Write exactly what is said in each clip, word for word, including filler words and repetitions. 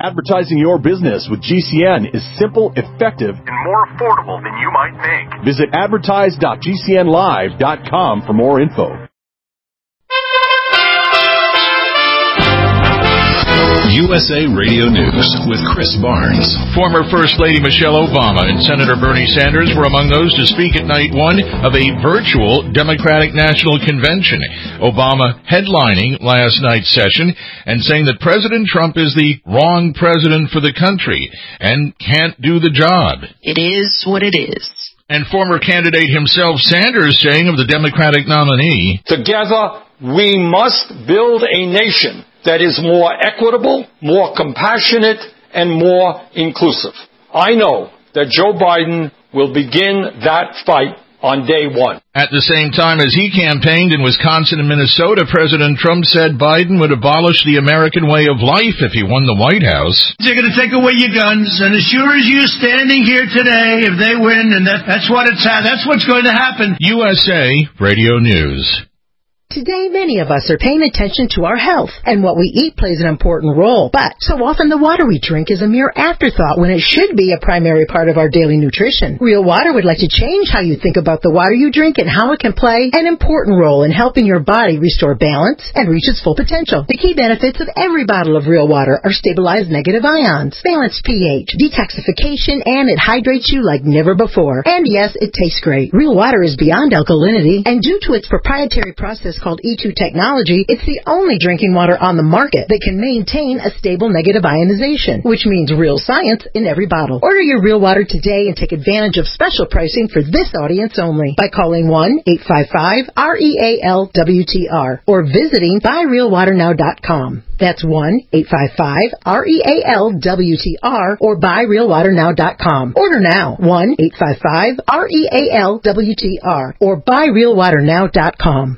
Advertising your business with G C N is simple, effective, and more affordable than you might think. Visit advertise dot g c n live dot com for more info. U S A Radio News with Chris Barnes. Former First Lady Michelle Obama and Senator Bernie Sanders were among those to speak at night one of a virtual Democratic National Convention. Obama headlining last night's session and saying that President Trump is the wrong president for the country and can't do the job. It is what it is. And former candidate himself, Sanders, saying of the Democratic nominee, "Together, we must build a nation that is more equitable, more compassionate, and more inclusive. I know that Joe Biden will begin that fight on day one." At the same time as he campaigned in Wisconsin and Minnesota, President Trump said Biden would abolish the American way of life if he won the White House. They're going to take away your guns, and as sure as you're standing here today, if they win, and that, that's what it's that's what's going to happen. U S A Radio News. Today, many of us are paying attention to our health, and what we eat plays an important role. But so often the water we drink is a mere afterthought when it should be a primary part of our daily nutrition. Real Water would like to change how you think about the water you drink and how it can play an important role in helping your body restore balance and reach its full potential. The key benefits of every bottle of Real Water are stabilized negative ions, balanced pH, detoxification, and it hydrates you like never before. And yes, it tastes great. Real Water is beyond alkalinity, and due to its proprietary process called E two technology, it's the only drinking water on the market that can maintain a stable negative ionization, which means real science in every bottle. Order your Real Water today and take advantage of special pricing for this audience only by calling one eight five five R E A L W T R or visiting buy real water now dot com. That's one eight five five R E A L W T R or buy real water now dot com. Order now, one eight five five R E A L W T R or buy real water now dot com.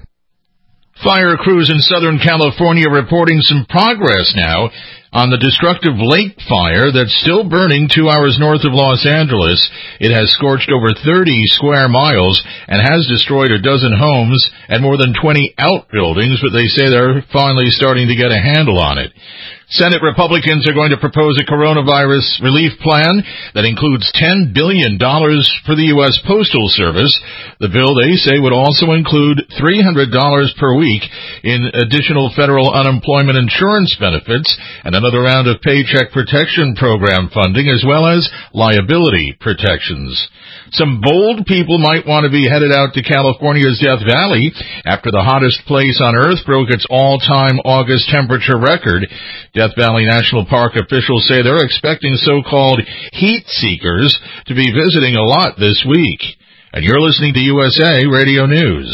Fire crews in Southern California reporting some progress now on the destructive lake fire that's still burning two hours north of Los Angeles. It has scorched over thirty square miles and has destroyed a dozen homes and more than twenty outbuildings, but they say they're finally starting to get a handle on it. Senate Republicans are going to propose a coronavirus relief plan that includes ten billion dollars for the U S Postal Service. The bill, they say, would also include three hundred dollars per week in additional federal unemployment insurance benefits and another round of Paycheck Protection Program funding, as well as liability protections. Some bold people might want to be headed out to California's Death Valley after the hottest place on Earth broke its all-time August temperature record. Death Valley National Park officials say they're expecting so-called heat seekers to be visiting a lot this week. And you're listening to U S A Radio News.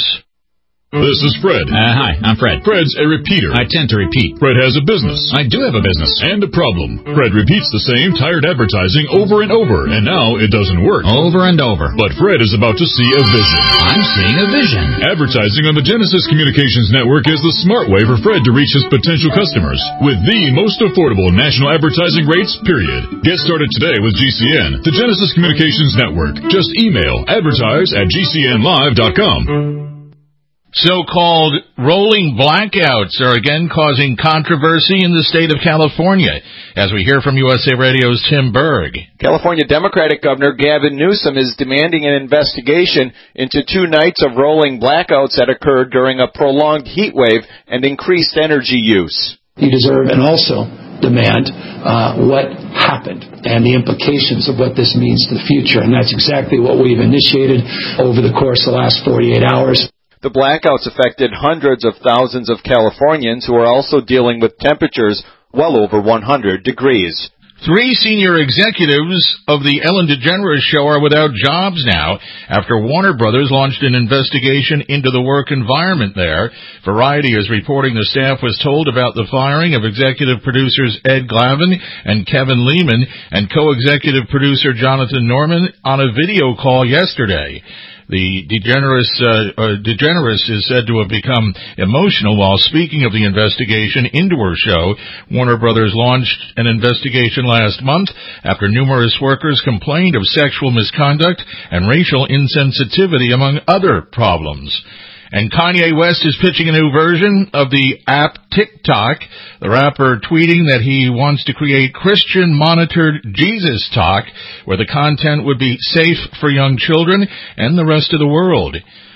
This is Fred. Uh, hi, I'm Fred. Fred's a repeater. I tend to repeat. Fred has a business. I do have a business. And a problem. Fred repeats the same tired advertising over and over, and now it doesn't work. Over and over. But Fred is about to see a vision. I'm seeing a vision. Advertising on the Genesis Communications Network is the smart way for Fred to reach his potential customers with the most affordable national advertising rates, period. Get started today with G C N, the Genesis Communications Network. Just email advertise at g c n live dot com. So-called rolling blackouts are again causing controversy in the state of California, as we hear from U S A Radio's Tim Berg. California Democratic Governor Gavin Newsom is demanding an investigation into two nights of rolling blackouts that occurred during a prolonged heat wave and increased energy use. You deserve and also demand uh, what happened and the implications of what this means to the future, and that's exactly what we've initiated over the course of the last forty-eight hours. The blackouts affected hundreds of thousands of Californians who are also dealing with temperatures well over one hundred degrees. Three senior executives of the Ellen DeGeneres Show are without jobs now after Warner Brothers launched an investigation into the work environment there. Variety is reporting the staff was told about the firing of executive producers Ed Glavin and Kevin Lehman and co-executive producer Jonathan Norman on a video call yesterday. The DeGeneres, uh, uh, DeGeneres is said to have become emotional while speaking of the investigation into her show. Warner Brothers launched an investigation last month after numerous workers complained of sexual misconduct and racial insensitivity, among other problems. And Kanye West is pitching a new version of the app TikTok. The rapper tweeting that he wants to create Christian-monitored Jesus Talk, where the content would be safe for young children and the rest of the world.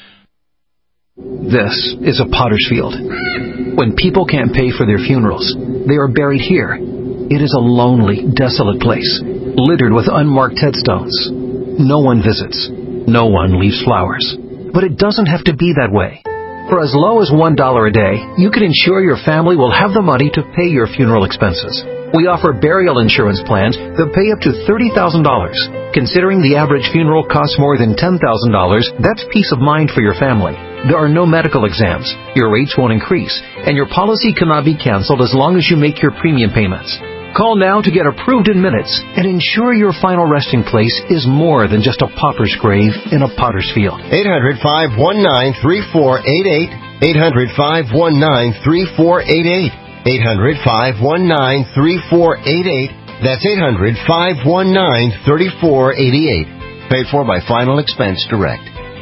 This is a potter's field. When people can't pay for their funerals, they are buried here. It is a lonely, desolate place, littered with unmarked headstones. No one visits. No one leaves flowers. But it doesn't have to be that way. For as low as one dollar a day, you can ensure your family will have the money to pay your funeral expenses. We offer burial insurance plans that pay up to thirty thousand dollars. Considering the average funeral costs more than ten thousand dollars, that's peace of mind for your family. There are no medical exams, your rates won't increase, and your policy cannot be canceled as long as you make your premium payments. Call now to get approved in minutes and ensure your final resting place is more than just a pauper's grave in a potter's field. eight hundred, five one nine, three four eight eight. eight hundred, five one nine, three four eight eight. eight hundred, five one nine, three four eight eight. That's eight hundred, five one nine, three four eight eight. Paid for by Final Expense Direct.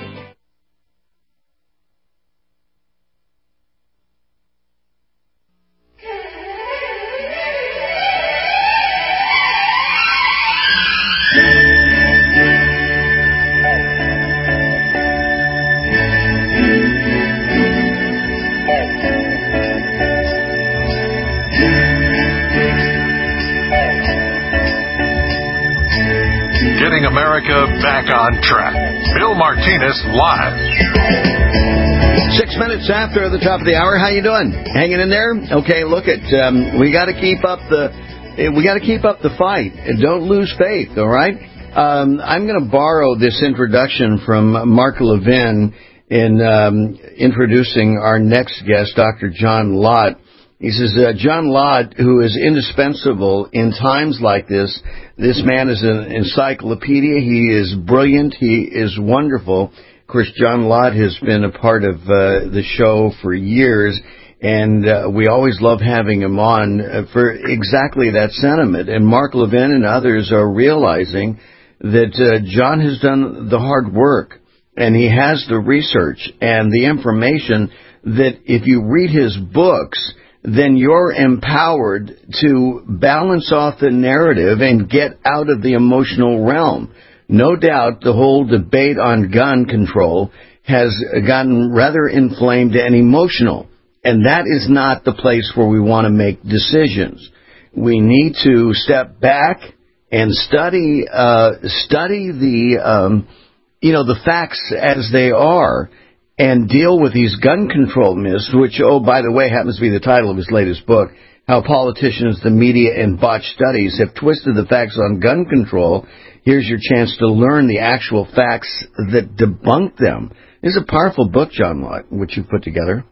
America back on track. Bill Martinez live. Six minutes after the top of the hour. How you doing? Hanging in there? Okay. Look at um, we got to keep up the we got to keep up the fight. Don't lose faith. All right. Um, I'm going to borrow this introduction from Mark Levin in um, introducing our next guest, Doctor John Lott. He says, uh, John Lott, who is indispensable in times like this. This man is an encyclopedia. He is brilliant. He is wonderful. Of course, John Lott has been a part of uh, the show for years, and uh, we always love having him on uh, for exactly that sentiment. And Mark Levin and others are realizing that uh, John has done the hard work, and he has the research and the information that if you read his books, then you're empowered to balance off the narrative and get out of the emotional realm. No doubt the whole debate on gun control has gotten rather inflamed and emotional, and that is not the place where we want to make decisions. We need to step back and study uh, study the um, you know the facts as they are, and deal with these gun control myths, which, oh, by the way, happens to be the title of his latest book, How Politicians, the Media, and Botched Studies Have Twisted the Facts on Gun Control. Here's your chance to learn the actual facts that debunk them. This is a powerful book, John Lott, which you've put together.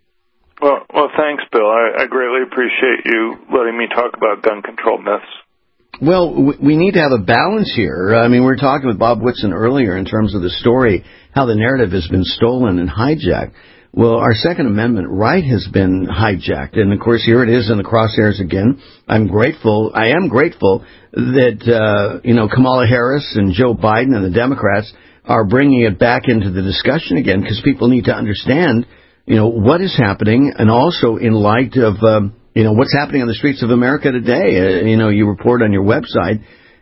Well, well, thanks, Bill. I, I greatly appreciate you letting me talk about gun control myths. Well, we need to have a balance here. I mean, we were talking with Bob Whitson earlier in terms of the story, how the narrative has been stolen and hijacked. Well, our Second Amendment right has been hijacked. And, of course, here it is in the crosshairs again. I'm grateful, I am grateful that, uh, you know, Kamala Harris and Joe Biden and the Democrats are bringing it back into the discussion again, because people need to understand, you know, what is happening, and also in light of, um, you know, what's happening on the streets of America today. Uh, you know, you report on your website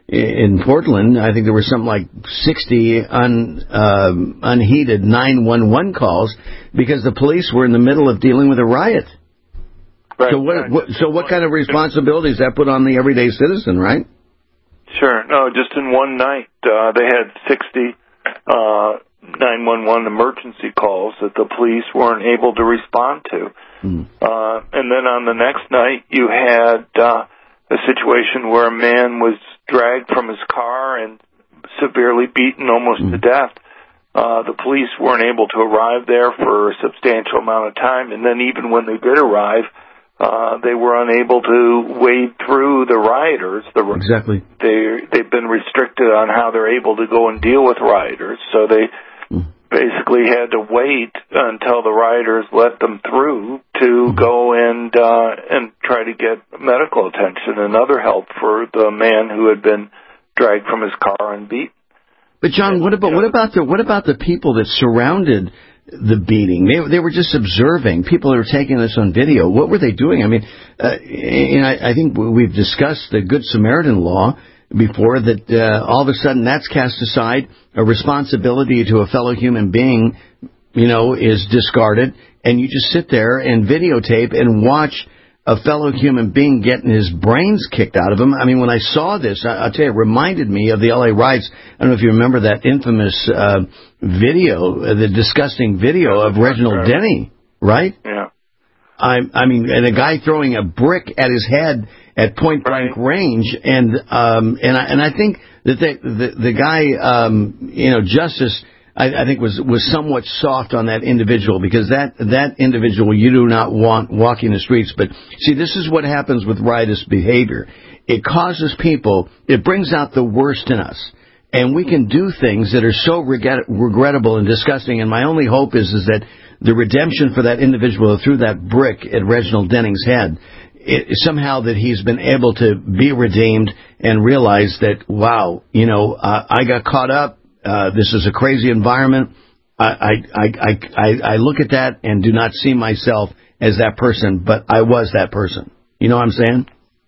in Portland, I think there were something like sixty un, uh, unheeded nine one one calls because the police were in the middle of dealing with a riot. Right. So what, what, so what kind of responsibility does that put on the everyday citizen, right? Sure. No, just in one night, uh, they had sixty uh, nine one one emergency calls that the police weren't able to respond to. Mm. Uh, and then on the next night, you had uh, a situation where a man was dragged from his car and severely beaten almost mm. to death. Uh, the police weren't able to arrive there for a substantial amount of time, and then even when they did arrive, uh, they were unable to wade through the rioters. The, exactly. They, they've been restricted on how they're able to go and deal with rioters, so they mm. basically had to wait until the rioters let them through to mm. go and uh, and try to get medical attention and other help for the man who had been dragged from his car and beaten. But John, what about what about the what about the people that surrounded the beating. They, they were just observing. People are taking this on video. What were they doing? I mean, uh, and I, I think we've discussed the Good Samaritan law before, that uh, all of a sudden that's cast aside. A responsibility to a fellow human being, you know, is discarded, and you just sit there and videotape and watch a fellow human being getting his brains kicked out of him. I mean, when I saw this, I, I'll tell you, it reminded me of the L A riots. I don't know if you remember that infamous uh, video, uh, the disgusting video of Reginald Denny, right? Yeah. I, I mean, and a guy throwing a brick at his head at point blank right. range, and um, and I and I think that the the, the guy, um, you know, Justice, I, I think was was somewhat soft on that individual, because that that individual you do not want walking the streets. But see, this is what happens with riotous behavior. It causes people. It brings out the worst in us. And we can do things that are so regret- regrettable and disgusting. And my only hope is, is that the redemption for that individual who threw that brick at Reginald Denning's head, it, somehow that he's been able to be redeemed and realize that, wow, you know, uh, I got caught up. Uh, this is a crazy environment. I, I, I, I, I look at that and do not see myself as that person, but I was that person. You know what I'm saying?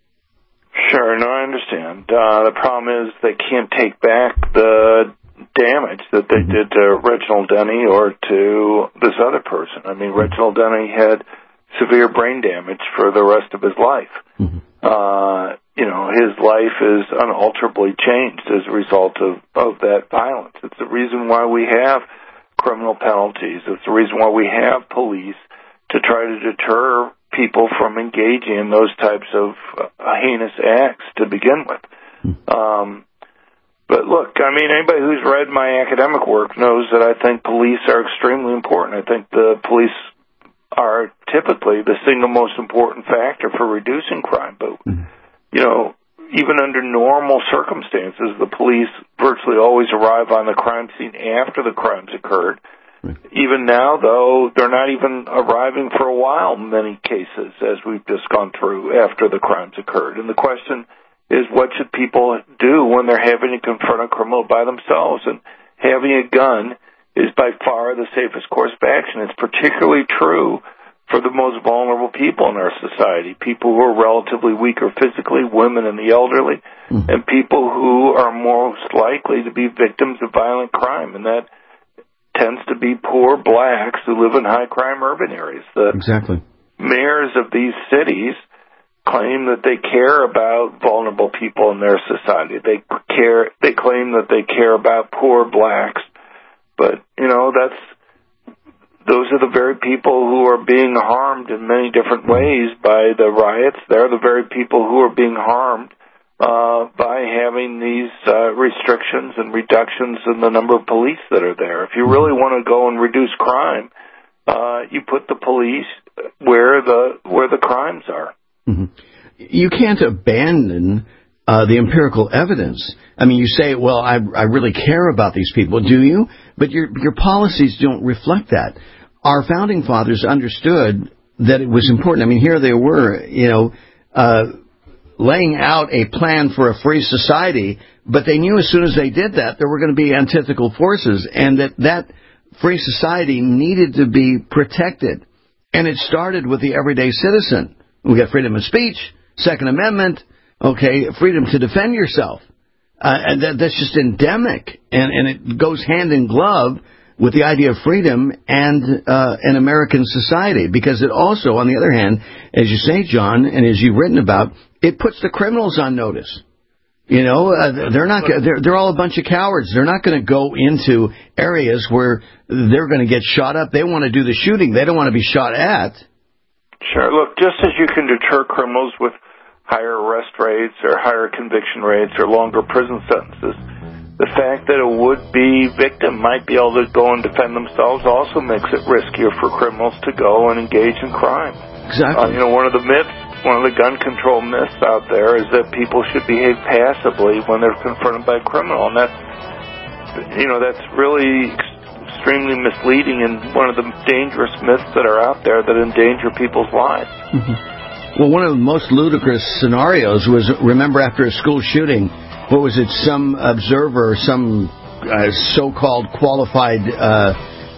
Sure, no, I understand. Uh, the problem is they can't take back the damage that they mm-hmm. did to Reginald Denny or to this other person. I mean, mm-hmm. Reginald Denny had severe brain damage for the rest of his life. Mm-hmm. Uh, you know, his life is unalterably changed as a result of, of that violence. It's the reason why we have criminal penalties. It's the reason why we have police, to try to deter people from engaging in those types of uh, heinous acts to begin with. Um, but look, I mean, anybody who's read my academic work knows that I think police are extremely important. I think the police are typically the single most important factor for reducing crime. But, you know, even under normal circumstances, the police virtually always arrive on the crime scene after the crimes occurred. Even now, though, they're not even arriving for a while in many cases, as we've just gone through, after the crimes occurred. And the question is, what should people do when they're having to confront a criminal by themselves? And having a gun is by far the safest course of action. It's particularly true for the most vulnerable people in our society, people who are relatively weaker physically, women and the elderly, mm-hmm. and people who are most likely to be victims of violent crime. And that tends to be poor blacks who live in high-crime urban areas. The exactly. mayors of these cities claim that they care about vulnerable people in their society. They care. They claim that they care about poor blacks. But, you know, that's those are the very people who are being harmed in many different ways by the riots. They're the very people who are being harmed Uh, by having these uh, restrictions and reductions in the number of police that are there. If you really want to go and reduce crime, uh, you put the police where the where the crimes are. Mm-hmm. You can't abandon uh, the empirical evidence. I mean, you say, "Well, I I really care about these people." Do you? But your your policies don't reflect that. Our founding fathers understood that it was important. I mean, here they were, you know. Uh, laying out a plan for a free society, but they knew as soon as they did that, there were going to be antithetical forces, and that that free society needed to be protected. And it started with the everyday citizen. We got freedom of speech, Second Amendment, okay, freedom to defend yourself. Uh, and that, that's just endemic, and, and it goes hand in glove with the idea of freedom and uh, an American society, because it also, on the other hand, as you say, John, and as you've written about, it puts the criminals on notice. You know, uh, they're not. They're they're all a bunch of cowards. They're not going to go into areas where they're going to get shot up. They want to do the shooting. They don't want to be shot at. Sure. Look, just as you can deter criminals with higher arrest rates or higher conviction rates or longer prison sentences, the fact that a would-be victim might be able to go and defend themselves also makes it riskier for criminals to go and engage in crime. Exactly. Uh, you know, one of the myths, one of the gun control myths out there is that people should behave passively when they're confronted by a criminal, and that's, you know, that's really extremely misleading and one of the dangerous myths that are out there that endanger people's lives. Mm-hmm. Well, one of the most ludicrous scenarios was, remember, after a school shooting, what was it, some observer, some uh, so-called qualified uh,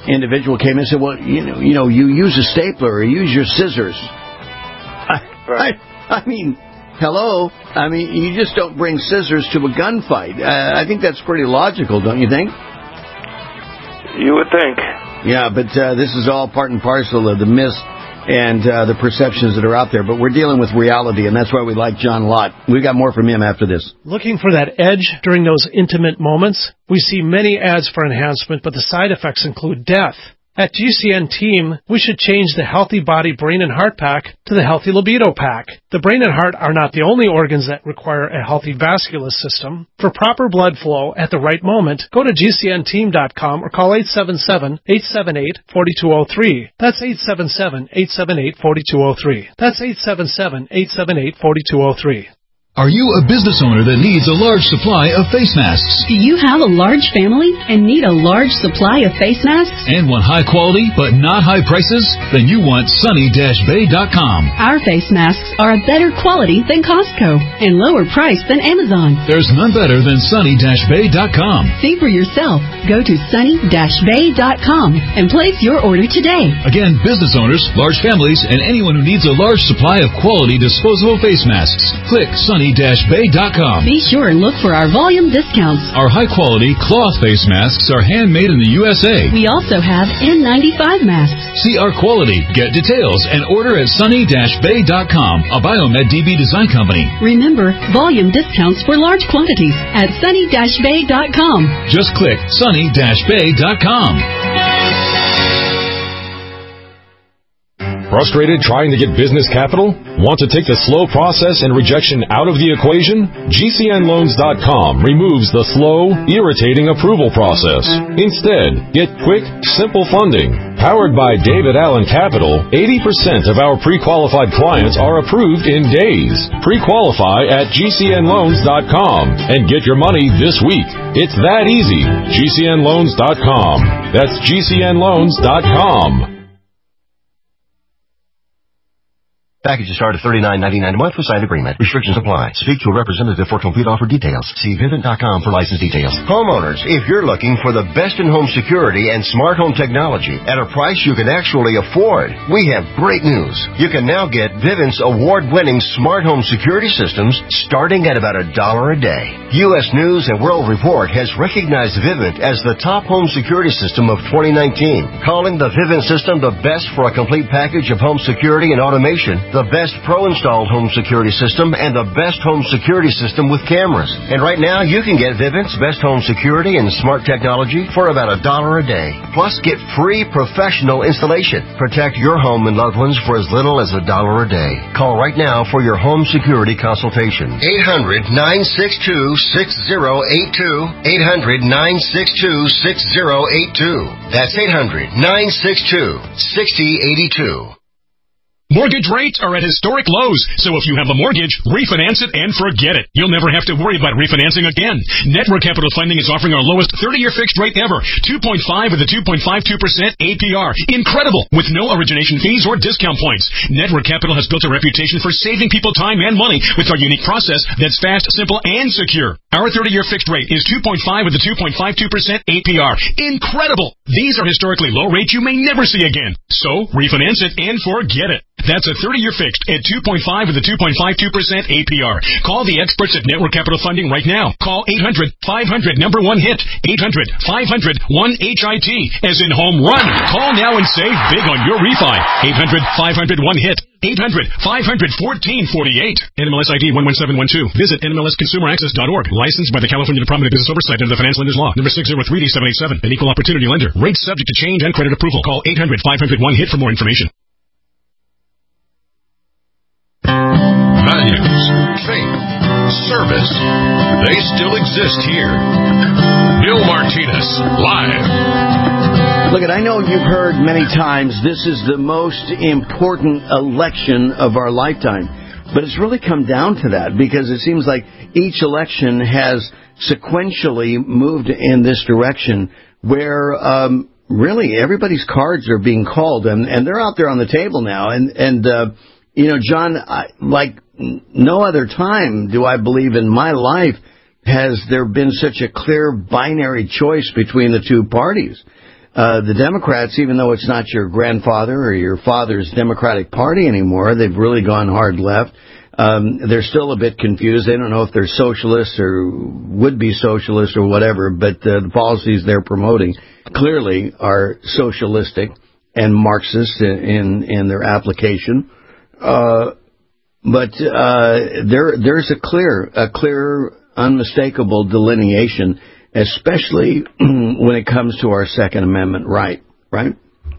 individual came in and said, well, you know, you know, you use a stapler or use your scissors. I, Right. I, I mean, hello? I mean, you just don't bring scissors to a gunfight. Uh, I think that's pretty logical, don't you think? You would think. Yeah, but uh, this is all part and parcel of the myths and uh, the perceptions that are out there. But we're dealing with reality, and that's why we like John Lott. We've got more from him after this. Looking for that edge during those intimate moments? We see many ads for enhancement, but the side effects include death. At G C N Team, we should change the Healthy Body Brain and Heart Pack to the Healthy Libido Pack. The brain and heart are not the only organs that require a healthy vascular system. For proper blood flow at the right moment, go to G C N team dot com or call eight seven seven, eight seven eight, four two zero three. That's eight seven seven, eight seven eight, four two zero three. That's eight seven seven, eight seven eight, four two zero three. Are you a business owner that needs a large supply of face masks? Do you have a large family and need a large supply of face masks? And want high quality but not high prices? Then you want Sunny Bay dot com. Our face masks are a better quality than Costco and lower price than Amazon. There's none better than Sunny Bay dot com. See for yourself. Go to Sunny Bay dot com and place your order today. Again, business owners, large families, and anyone who needs a large supply of quality disposable face masks. Click Sunny Bay dot com. Be sure and look for our volume discounts. Our high-quality cloth face masks are handmade in the U S A. We also have N ninety-five masks. See our quality, get details, and order at Sunny Bay dot com, a Biomed D B design company. Remember, volume discounts for large quantities at Sunny Bay dot com. Just click Sunny Bay dot com. Frustrated trying to get business capital? Want to take the slow process and rejection out of the equation? G C N loans dot com removes the slow, irritating approval process. Instead, get quick, simple funding. Powered by David Allen Capital, eighty percent of our pre-qualified clients are approved in days. Pre-qualify at G C N loans dot com and get your money this week. It's that easy. G C N loans dot com. That's G C N loans dot com. Packages start at thirty-nine ninety-nine a month with signed agreement. Restrictions apply. Speak to a representative for complete offer details. See Vivint dot com for license details. Homeowners, if you're looking for the best in home security and smart home technology at a price you can actually afford, we have great news. You can now get Vivint's award-winning smart home security systems starting at about a dollar a day. U S News and World Report has recognized Vivint as the top home security system of twenty nineteen, calling the Vivint system the best for a complete package of home security and automation, the best pro-installed home security system, and the best home security system with cameras. And right now, you can get Vivint's best home security and smart technology for about a dollar a day. Plus, get free professional installation. Protect your home and loved ones for as little as a dollar a day. Call right now for your home security consultation. eight hundred, nine six two, six zero eight two. eight hundred, nine six two, six zero eight two. That's eight hundred, nine six two, six zero eight two. Mortgage rates are at historic lows, so if you have a mortgage, refinance it and forget it. You'll never have to worry about refinancing again. Network Capital Funding is offering our lowest thirty-year fixed rate ever, two point five with a two point five two percent A P R. Incredible, with no origination fees or discount points. Network Capital has built a reputation for saving people time and money with our unique process that's fast, simple, and secure. Our thirty-year fixed rate is two point five with a two point five two percent A P R. Incredible! These are historically low rates you may never see again. So, refinance it and forget it. That's a thirty-year fixed at two point five with a two point five two percent A P R. Call the experts at Network Capital Funding right now. Call eight hundred, five hundred, number one hit. eight hundred, five hundred, one H I T, as in home run. Call now and save big on your refi. eight hundred, five hundred, one hit. eight hundred, five hundred, fourteen forty-eight. N M L S I D one one seven one two. Visit N M L S consumer access dot org. Licensed by the California Department of Business Oversight under the Financial Lenders Law. Number six zero three D seven eight seven. An equal opportunity lender. Rates subject to change and credit approval. Call eight hundred, five hundred, one hit for more information. Values, faith, service, they still exist here. Bill Martinez, live. Look, I know you've heard many times this is the most important election of our lifetime, but it's really come down to that because it seems like each election has sequentially moved in this direction where um, really everybody's cards are being called, and, and they're out there on the table now. And, and uh, you know, John, I, like no other time do I believe in my life has there been such a clear binary choice between the two parties. uh, the Democrats, even though it's not your grandfather or your father's Democratic Party anymore, they've really gone hard left. Um, they're still a bit confused. They don't know if they're socialists or would-be socialists or whatever, but uh, the policies they're promoting clearly are socialistic and Marxist in, in, in their application. Uh, but uh, there there's a clear, a clear, unmistakable delineation, especially when it comes to our Second Amendment right, right?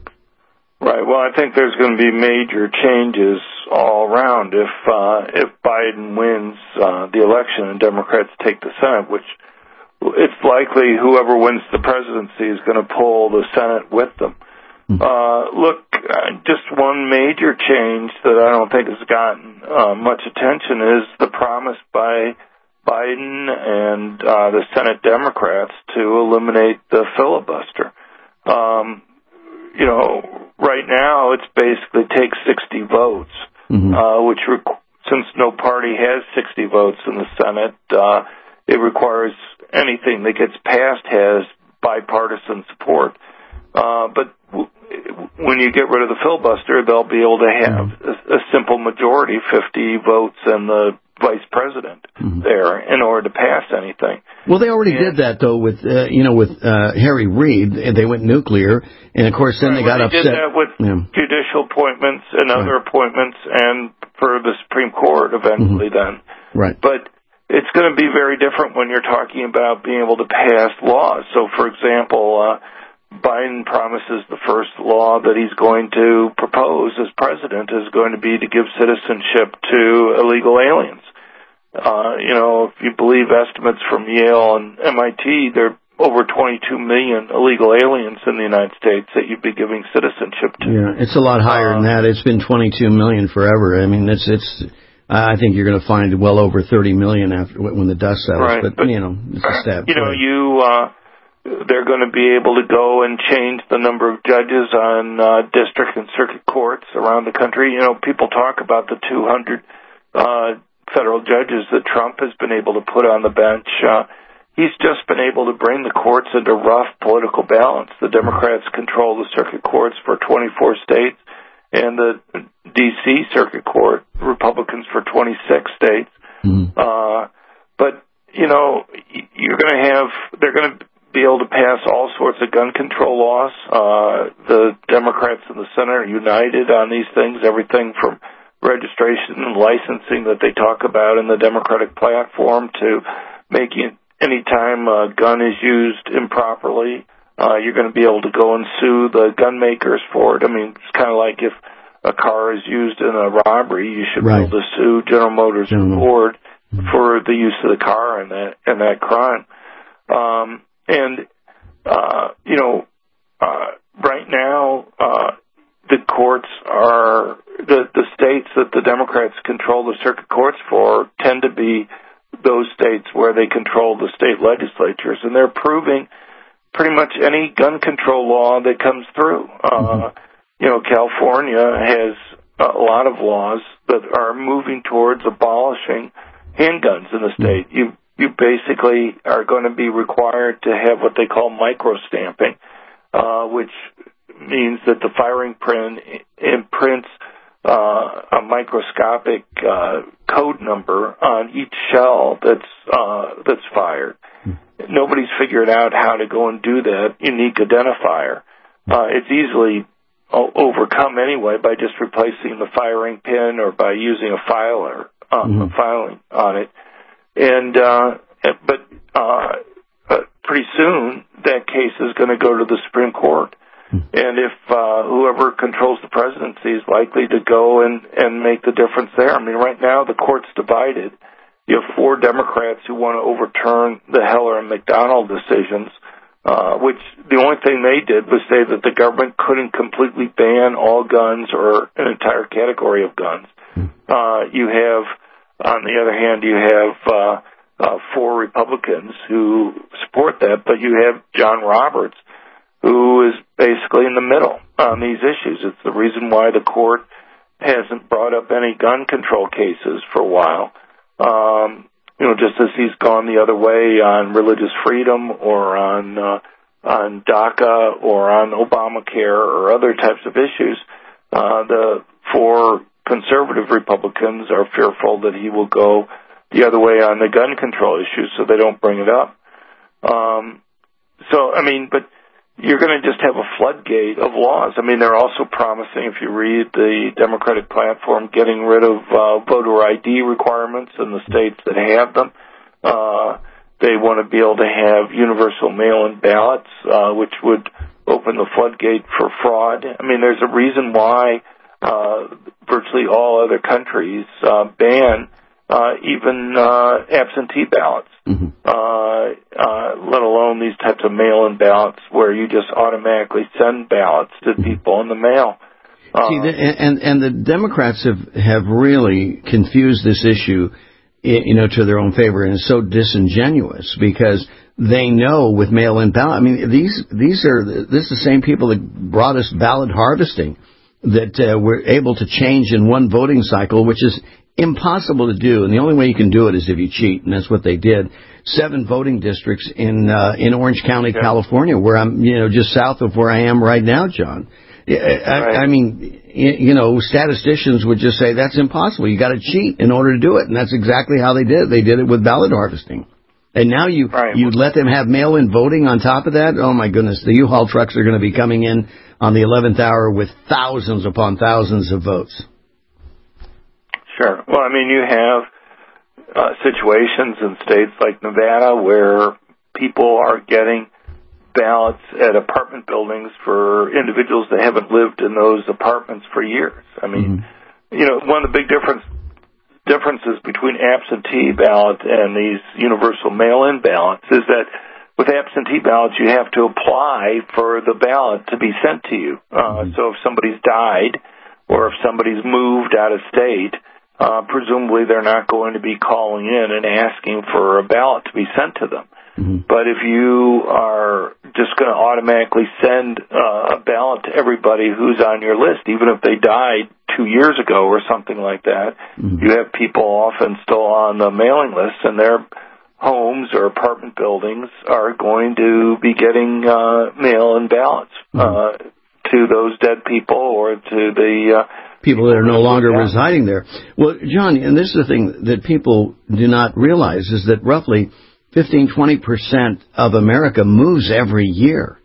Right. Well, I think there's going to be major changes all around if uh, if Biden wins uh, the election and Democrats take the Senate, which it's likely whoever wins the presidency is going to pull the Senate with them. Mm-hmm. Uh, look, uh, just one major change that I don't think has gotten uh, much attention is the promise by Biden and uh, the Senate Democrats to eliminate the filibuster. Um, you know, right now it's basically takes sixty votes, mm-hmm. uh, which rec- since no party has sixty votes in the Senate, uh, it requires anything that gets passed has bipartisan support. Uh, but w- when you get rid of the filibuster, they'll be able to have mm-hmm. a, a simple majority, fifty votes, and the vice president mm-hmm. there in order to pass anything. Well, they already and, did that though with uh, you know with uh, Harry Reid. They went nuclear, and of course then right, they got well, they upset. They did that with yeah. judicial appointments and other right. appointments, and for the Supreme Court eventually. Mm-hmm. Then, right? But it's going to be very different when you're talking about being able to pass laws. So, for example, uh, Biden promises the first law that he's going to propose as president is going to be to give citizenship to illegal aliens. Uh, you know, if you believe estimates from Yale and M I T, there are over twenty-two million illegal aliens in the United States that you'd be giving citizenship to. Yeah, it's a lot higher uh, than that. It's been twenty-two million forever. I mean, it's it's. I think you're going to find well over thirty million after when the dust settles. Right, but, but you know, it's a step. You know, you. Uh, They're going to be able to go and change the number of judges on uh, district and circuit courts around the country. You know, people talk about the two hundred uh, federal judges that Trump has been able to put on the bench. Uh, he's just been able to bring the courts into rough political balance. The Democrats control the circuit courts for twenty-four states, and the D C Circuit Court, Republicans for twenty-six states. Mm-hmm. Uh, but, you know, you're going to have, they're going to be able to pass all sorts of gun control laws. Uh, the Democrats in the Senate are united on these things, everything from registration and licensing that they talk about in the Democratic platform to making any time a gun is used improperly, uh, you're going to be able to go and sue the gun makers for it. I mean, it's kind of like if a car is used in a robbery, you should right. be able to sue General Motors or Ford mm-hmm. for the use of the car in that, in that crime. Um, And, uh, you know, uh, right now, uh, the courts are, the, the states that the Democrats control the circuit courts for tend to be those states where they control the state legislatures. And they're approving pretty much any gun control law that comes through. Uh, you know, California has a lot of laws that are moving towards abolishing handguns in the state. You You basically are going to be required to have what they call micro-stamping, uh, which means that the firing pin imprints uh, a microscopic uh, code number on each shell that's uh, that's fired. Mm-hmm. Nobody's figured out how to go and do that unique identifier. Uh, it's easily o- overcome anyway by just replacing the firing pin or by using a filer, uh, mm-hmm. a filing on it. And, uh, but, uh, uh, pretty soon that case is going to go to the Supreme Court. Mm-hmm. And if, uh, whoever controls the presidency is likely to go and, and make the difference there. I mean, right now the court's divided. You have four Democrats who want to overturn the Heller and McDonald decisions, uh, which the only thing they did was say that the government couldn't completely ban all guns or an entire category of guns. Mm-hmm. Uh, you have, on the other hand, you have uh, uh, four Republicans who support that, but you have John Roberts, who is basically in the middle on these issues. It's the reason why the court hasn't brought up any gun control cases for a while. Um, you know, just as he's gone the other way on religious freedom or on uh, on DACA or on Obamacare or other types of issues, uh, the four conservative Republicans are fearful that he will go the other way on the gun control issues, so they don't bring it up. Um, so, I mean, but you're going to just have a floodgate of laws. I mean, they're also promising, if you read the Democratic platform, getting rid of uh, voter I D requirements in the states that have them. Uh, they want to be able to have universal mail-in ballots, uh, which would open the floodgate for fraud. I mean, there's a reason why uh, virtually all other countries uh, ban uh, even uh, absentee ballots. Mm-hmm. Uh, uh, let alone these types of mail-in ballots where you just automatically send ballots to people in the mail. Uh, See, the, and and the Democrats have have really confused this issue, you know, to their own favor, and it's so disingenuous because they know with mail-in ballot. I mean, these these are this is the same people that brought us ballot harvesting that uh, were able to change in one voting cycle, which is impossible to do, and the only way you can do it is if you cheat, and that's what they did. Seven voting districts in uh, in Orange County, yeah. California, where I'm, you know, just south of where I am right now, John. I, right. I mean, you know, statisticians would just say that's impossible. You got to cheat in order to do it, and that's exactly how they did it. They did it with ballot harvesting. And now you right. you let them have mail-in voting on top of that? Oh, my goodness. The U-Haul trucks are going to be coming in on the eleventh hour with thousands upon thousands of votes. Sure. Well, I mean, you have uh, situations in states like Nevada where people are getting ballots at apartment buildings for individuals that haven't lived in those apartments for years. I mean, mm-hmm. you know, one of the big difference, differences between absentee ballot and these universal mail-in ballots is that with absentee ballots, you have to apply for the ballot to be sent to you. Uh, mm-hmm. So if somebody's died or if somebody's moved out of state, Uh, presumably they're not going to be calling in and asking for a ballot to be sent to them. Mm-hmm. But if you are just going to automatically send uh, a ballot to everybody who's on your list, even if they died two years ago or something like that, mm-hmm. you have people often still on the mailing list, and their homes or apartment buildings are going to be getting uh, mail-in ballots mm-hmm. uh, to those dead people or to the uh, people that are no longer residing there. Well, John, and this is the thing that people do not realize, is that roughly fifteen, twenty percent of America moves every year.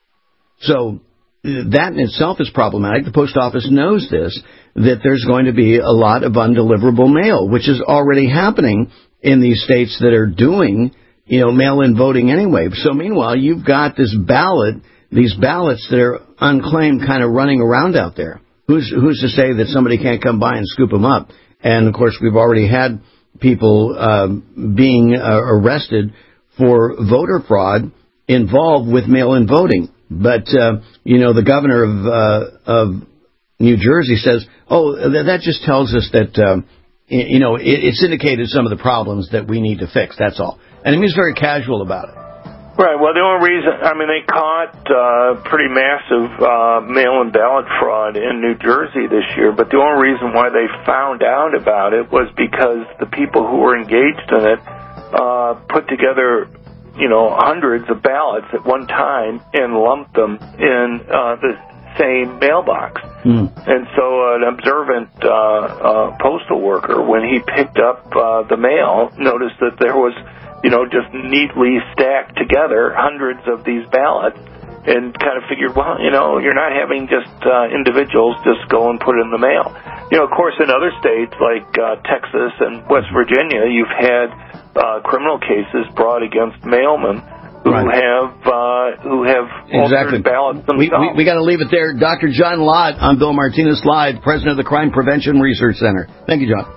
So that in itself is problematic. The post office knows this, that there's going to be a lot of undeliverable mail, which is already happening in these states that are doing, you know, mail-in voting anyway. So meanwhile, you've got this ballot, these ballots that are unclaimed kind of running around out there. Who's who's to say that somebody can't come by and scoop them up? And, of course, we've already had people uh, being uh, arrested for voter fraud involved with mail-in voting. But, uh, you know, the governor of uh, of New Jersey says, oh, th- that just tells us that, uh, you know, it, it's indicated some of the problems that we need to fix. That's all. And he was very casual about it. Right. Well, the only reason, I mean, they caught uh, pretty massive uh, mail-in ballot fraud in New Jersey this year, but the only reason why they found out about it was because the people who were engaged in it uh, put together, you know, hundreds of ballots at one time and lumped them in uh, the same mailbox. Mm. And so an observant uh, uh, postal worker, when he picked up uh, the mail, noticed that there was, you know, just neatly stacked together hundreds of these ballots, and kind of figured, well, you know, you're not having just uh, individuals just go and put it in the mail. You know, of course, in other states like uh, Texas and West Virginia, you've had uh, criminal cases brought against mailmen who right. have uh, who have exactly. altered ballots themselves. We, we, we got to leave it there. Doctor John Lott on Bill Martinez Live, president of the Crime Prevention Research Center. Thank you, John.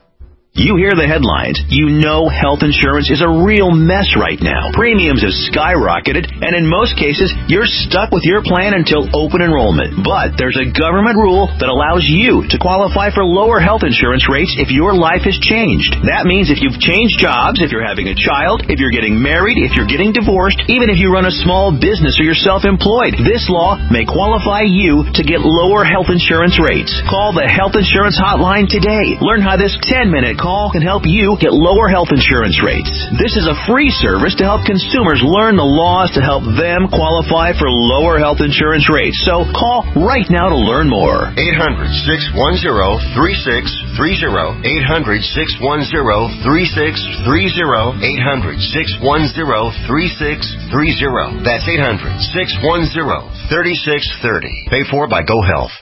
You hear the headlines. You know health insurance is a real mess right now. Premiums have skyrocketed, and in most cases, you're stuck with your plan until open enrollment. But there's a government rule that allows you to qualify for lower health insurance rates if your life has changed. That means if you've changed jobs, if you're having a child, if you're getting married, if you're getting divorced, even if you run a small business or you're self-employed, this law may qualify you to get lower health insurance rates. Call the Health Insurance Hotline today. Learn how this ten-minute call can help you get lower health insurance rates. This is a free service to help consumers learn the laws to help them qualify for lower health insurance rates. So call right now to learn more. eight hundred, six one zero, three six three zero. eight hundred, six one zero, three six three zero. eight hundred, six one zero, three six three zero. That's eight hundred, six one zero, three six three zero. Paid for by Go Health.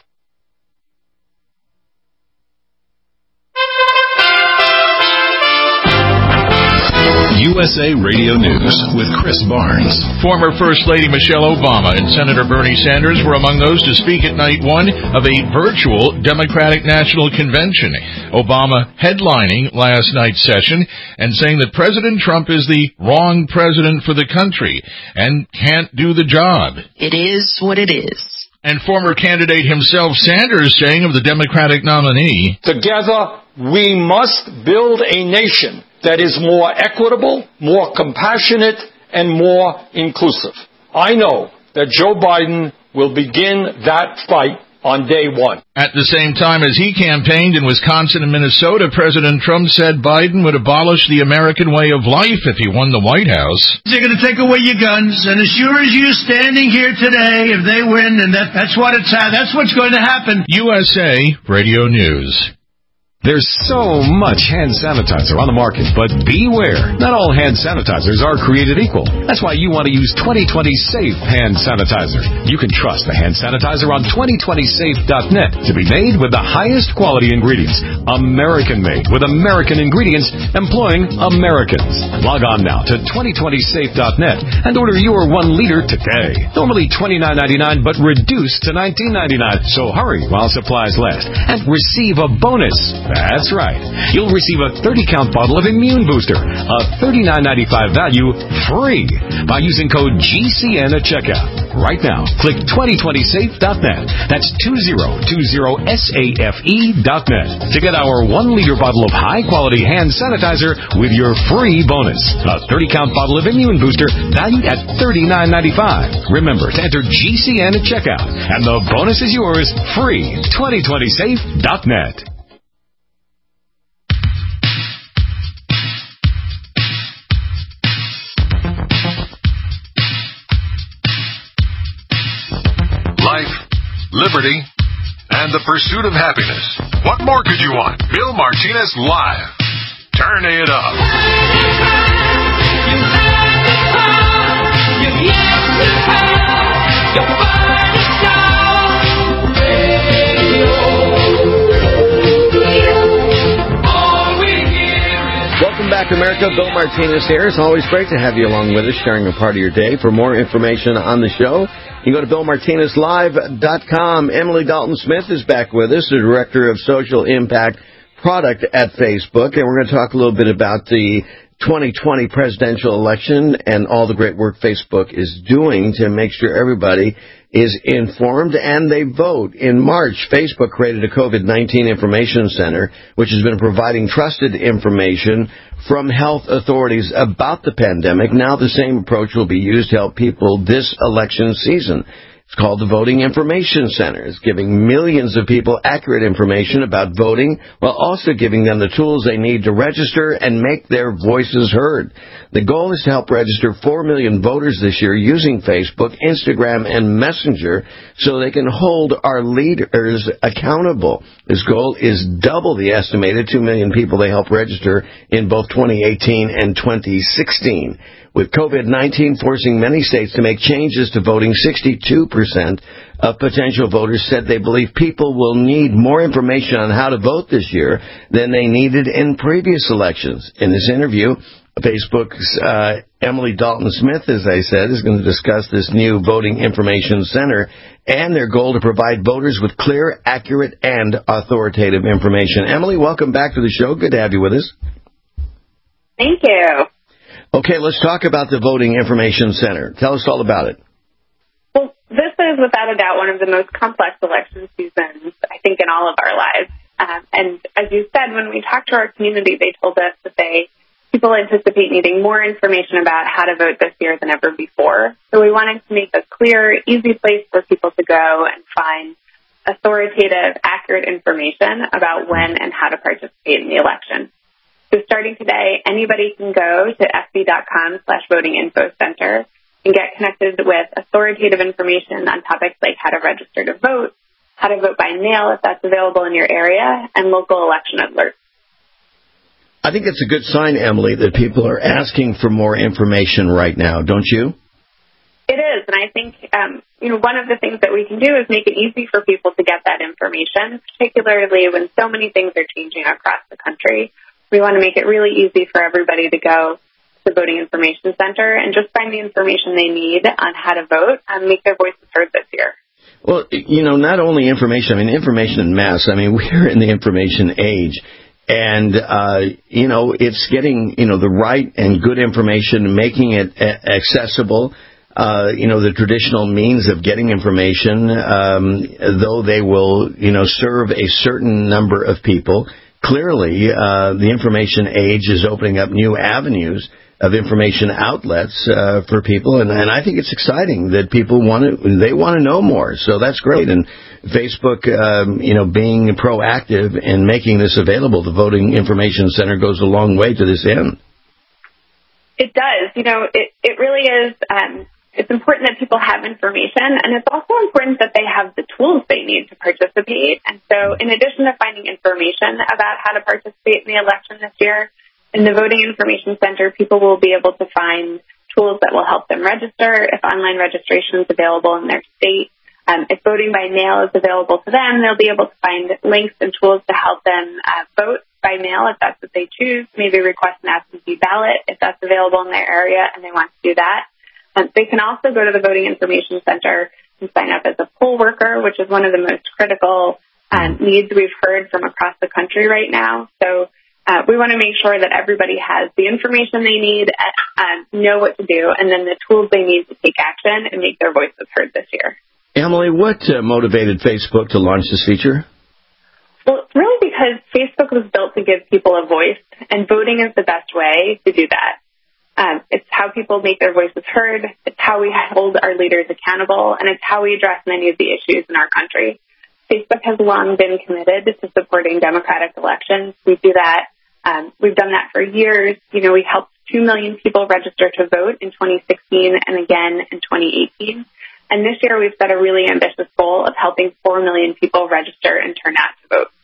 U S A Radio News with Chris Barnes. Former First Lady Michelle Obama and Senator Bernie Sanders were among those to speak at night one of a virtual Democratic National Convention. Obama headlining last night's session and saying that President Trump is the wrong president for the country and can't do the job. It is what it is. And former candidate himself, Sanders, saying of the Democratic nominee, "Together, we must build a nation that is more equitable, more compassionate, and more inclusive. I know that Joe Biden will begin that fight on day one." At the same time as he campaigned in Wisconsin and Minnesota, President Trump said Biden would abolish the American way of life if he won the White House. They're going to take away your guns, and as sure as you standing here today, if they win, and that, that's what it's that's what's going to happen. U S A Radio News. There's so much hand sanitizer on the market, but beware. Not all hand sanitizers are created equal. That's why you want to use twenty twenty Safe Hand Sanitizer. You can trust the hand sanitizer on twenty twenty safe dot net to be made with the highest quality ingredients. American-made with American ingredients employing Americans. Log on now to twenty twenty safe dot net and order your one liter today. Normally twenty-nine ninety-nine, but reduced to nineteen ninety-nine. So hurry while supplies last and receive a bonus. That's right. You'll receive a thirty count bottle of Immune Booster, a thirty-nine ninety-five value, free by using code G C N at checkout. Right now, click twenty twenty safe dot net. That's twenty twenty safe dot net to get our one liter bottle of high-quality hand sanitizer with your free bonus. A thirty count bottle of Immune Booster valued at thirty-nine ninety-five. Remember to enter G C N at checkout, and the bonus is yours free. twenty twenty safe dot net. Life, liberty, and the pursuit of happiness. What more could you want? Bill Martinez Live. Turn it up. Welcome back to America. Bill Martinez here. It's always great to have you along with us, sharing a part of your day. For more information on the show, you go to bill martinez live dot com. Emily Dalton Smith is back with us, the Director of Social Impact Product at Facebook, and we're going to talk a little bit about the twenty twenty presidential election and all the great work Facebook is doing to make sure everybody is informed and they vote. In March, Facebook created a COVID nineteen Information Center, which has been providing trusted information from health authorities about the pandemic. Now the same approach will be used to help people this election season. It's called the Voting Information Center. It's giving millions of people accurate information about voting while also giving them the tools they need to register and make their voices heard. The goal is to help register four million voters this year using Facebook, Instagram, and Messenger so they can hold our leaders accountable. This goal is double the estimated two million people they helped register in both twenty eighteen and twenty sixteen. With COVID nineteen forcing many states to make changes to voting, sixty-two percent of potential voters said they believe people will need more information on how to vote this year than they needed in previous elections. In this interview, Facebook's uh, Emily Dalton Smith, as I said, is going to discuss this new Voting Information Center and their goal to provide voters with clear, accurate, and authoritative information. Emily, welcome back to the show. Good to have you with us. Thank you. Okay, let's talk about the Voting Information Center. Tell us all about it. Well, this is without a doubt one of the most complex election seasons, I think, in all of our lives. Um, and as you said, when we talked to our community, they told us that they people anticipate needing more information about how to vote this year than ever before. So we wanted to make a clear, easy place for people to go and find authoritative, accurate information about when and how to participate in the election. So starting today, anybody can go to fb.com slash voting info center and get connected with authoritative information on topics like how to register to vote, how to vote by mail if that's available in your area, and local election alerts. I think it's a good sign, Emily, that people are asking for more information right now, don't you? It is, and I think um, you know one of the things that we can do is make it easy for people to get that information, particularly when so many things are changing across the country. We want to make it really easy for everybody to go to the Voting Information Center and just find the information they need on how to vote and make their voices heard this year. Well, you know, not only information, I mean, information en masse. I mean, we're in the information age. And, uh, you know, it's getting, you know, the right and good information, making it a- accessible. Uh, you know, the traditional means of getting information, um, though they will, you know, serve a certain number of people. Clearly, uh, the information age is opening up new avenues of information outlets uh, for people, and, and I think it's exciting that people want to, they want to know more. So that's great. And Facebook, um, you know, being proactive and making this available, the Voting Information Center goes a long way to this end. It does. You know, it, it really is. Um, it's important that people have information, and it's also important that they have the tools they need to participate. And so in addition to finding information about how to participate in the election this year, in the Voting Information Center, people will be able to find tools that will help them register if online registration is available in their state. Um, if voting by mail is available to them, they'll be able to find links and tools to help them uh, vote by mail if that's what they choose, maybe request an absentee ballot if that's available in their area and they want to do that. Um, they can also go to the Voting Information Center and sign up as a poll worker, which is one of the most critical um, needs we've heard from across the country right now. So Uh, we want to make sure that everybody has the information they need, uh, know what to do, and then the tools they need to take action and make their voices heard this year. Emily, what uh, motivated Facebook to launch this feature? Well, it's really because Facebook was built to give people a voice, and voting is the best way to do that. Um, it's how people make their voices heard, it's how we hold our leaders accountable, and it's how we address many of the issues in our country. Facebook has long been committed to supporting democratic elections. We do that. Um, we've done that for years. You know, we helped two million people register to vote in twenty sixteen and again in twenty eighteen. And this year we've set a really ambitious goal of helping four million people register and turn out to vote.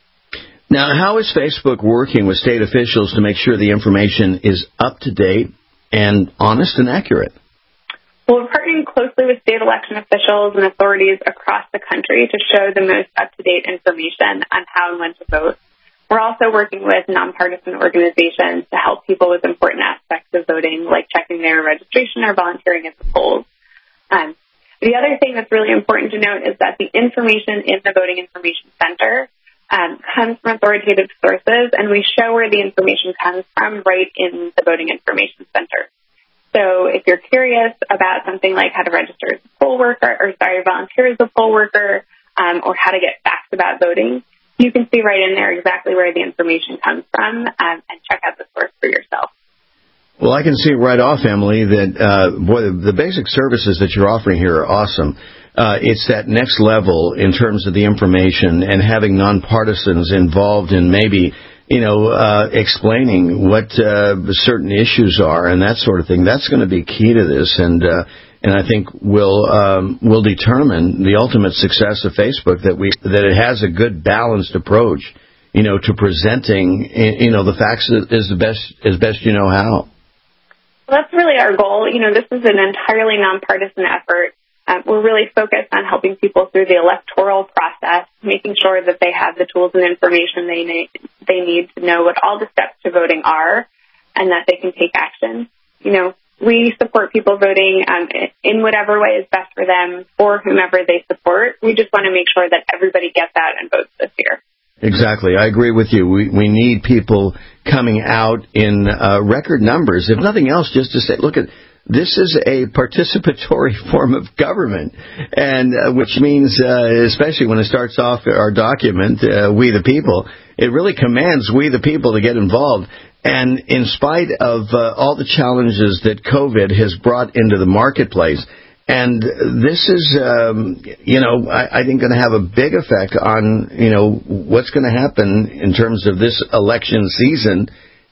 Now, how is Facebook working with state officials to make sure the information is up to date and honest and accurate? Well, we're partnering closely with state election officials and authorities across the country to show the most up-to-date information on how and when to vote. We're also working with nonpartisan organizations to help people with important aspects of voting, like checking their registration or volunteering at the polls. Um, the other thing that's really important to note is that the information in the Voting Information Center um, comes from authoritative sources, and we show where the information comes from right in the Voting Information Center. So if you're curious about something like how to register as a poll worker, or sorry, volunteer as a poll worker, um, or how to get facts about voting, you can see right in there exactly where the information comes from um, and check out the source for yourself. Well, I can see right off, Emily, that uh, boy, the, the basic services that you're offering here are awesome. Uh, it's that next level in terms of the information and having nonpartisans involved in maybe you know, uh, explaining what uh, certain issues are and that sort of thing. That's going to be key to this, and uh, and I think will um, will determine the ultimate success of Facebook. That we that it has a good balanced approach, you know, to presenting, you know, the facts is the best as best you know how. Well, that's really our goal. You know, this is an entirely nonpartisan effort. Um, we're really focused on helping people through the electoral process, making sure that they have the tools and information they need, they need to know what all the steps to voting are and that they can take action. You know, we support people voting um, in whatever way is best for them, for whomever they support. We just want to make sure that everybody gets out and votes this year. Exactly. I agree with you. We we need people coming out in uh, record numbers. If nothing else, just to say, look at this is a participatory form of government, and uh, which means, uh, especially when it starts off our document, uh, we the people, it really commands we the people to get involved. And in spite of uh, all the challenges that COVID has brought into the marketplace, and this is, um, you know, I, I think going to have a big effect on, you know, what's going to happen in terms of this election season.